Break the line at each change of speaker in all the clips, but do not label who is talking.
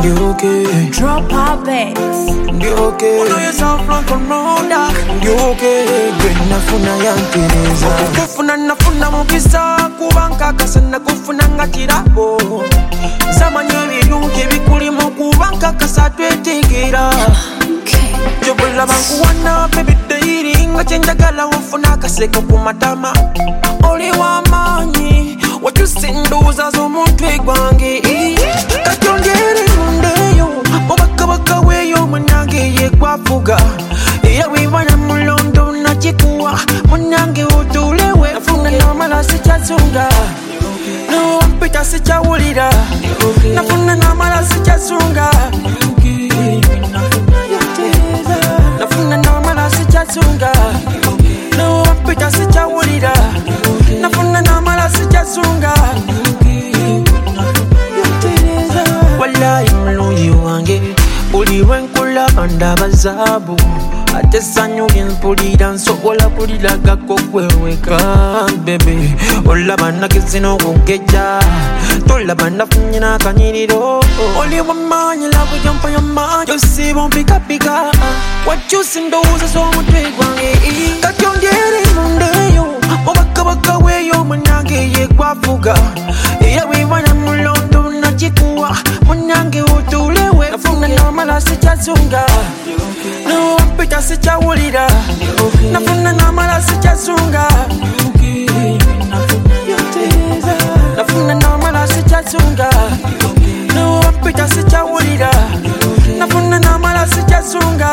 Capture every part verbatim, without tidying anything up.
okay.
Drop our bags.
Okay.
Uno yourself like a mother.
Okay. Gwena funa yantereza.
Kufuna nafuna mukisa kubanka kasana kufuna ngakirabo. Zamanye ebirungi bikulimu kubanka kasatwetegera. Jobula banku wana baby daily ngachenjagala wafuna kaseko kumatama. Oli wamanyi watusinduza z'omuntu egwange. Katyongere mundeyo mubaka baka weyo munange yegwafuga. Eya wibana mulondo nachikuwa munange utulewe. Nafuna namala sichazunga. No mpita sichawulira. Nafuna namala sichazunga. Nafuna namala sichazunga. No mpita sichawulira. Nafuna namala sichazunga. Wallahi mulungi wange buli lwenkula andabazabu. Ate sanyu genpulira nsobola kuliragako kweweka bebe. Olaba nakizina okugeja tolaba nafunye n'akanyiriro. Oli wamanyi love yampa yamanyi yosiba mpikapika. Wakyusa endowooza z'omutwe gwange. Katyongere mundeyo mubakabaka weyo munange yegwafuga. Eya wibana mulondo nachikuwa munange utulewe. Nafuna namala sichazunga. No mpita sichawulira. Nafuna namala sichazunga. Nafuna namala sichazunga. No mpita sichawulira. Nafuna namala sichazunga.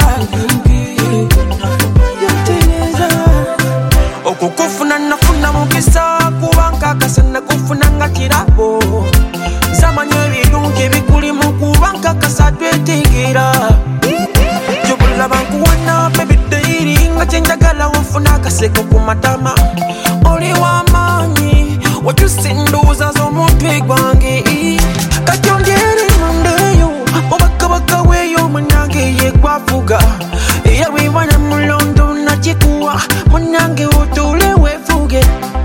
Okukufuna nafuna mukisa kubanka kasana kufuna ngakirabo. Zamanye ebirungi bikulimu kubanka kasatwetegera. Jobula banku wana baby daily ngachenjagala wafuna kaseko kumatama. Oli wamanyi watusinduza z'omuntu egwange. Katyongere mundeyo mubaka baka weyo munange yegwafuga. Eya wibana mulondo nachikuwa munange utulewe fuge.